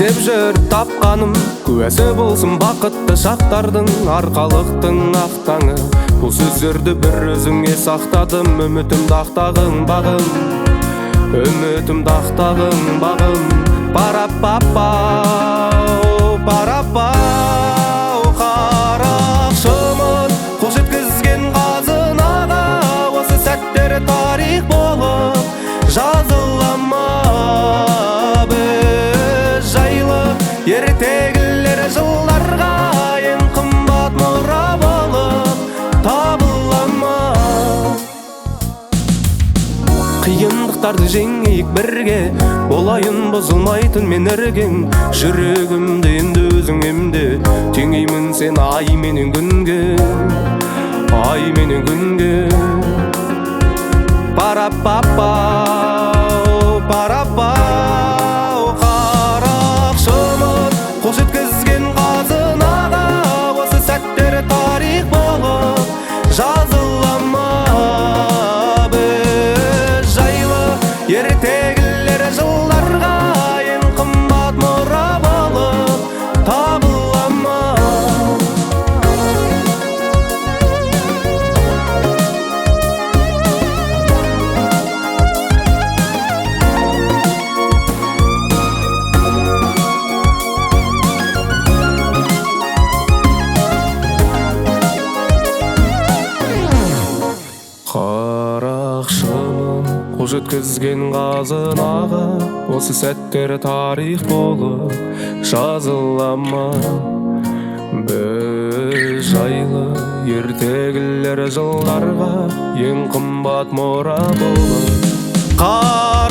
іздеп жүріп тапқаным, куәсі болсын бақытты шақтардың, арқалықтың ақ таңы. Бұл сөздерді бір өзіңе сақтадым, үмітімді ақтағың бағым, үмітімді ақтағың бағым. Парапапау, парапау, қарақшымын қол жеткізген қазынаға, осы сәттері тарих болып жазыла ма біз жайлы? Ертегілер жылдарға ең қымбат мұра болып табыла ма? Қиындықтарды жеңейік бірге, болайын бұзылмайтын мен іргең. Жүрегімді енді өзің емде, теңеймін сен ай менен күнге, ай менен күнге. Парапапау, парапау, қарақшымын қол жеткізген қазынаға, осы сәттері тарих болып жазыла ма біз жайлы? Ертегілер жылдарға ең қымбат мұра болып табыла ма? Қарақшымын қол жеткізген қазынаға, осы сәттері тарих болып жазыла ма біз жайлы? Ертегілер жылдарға ең қымбат мұра болып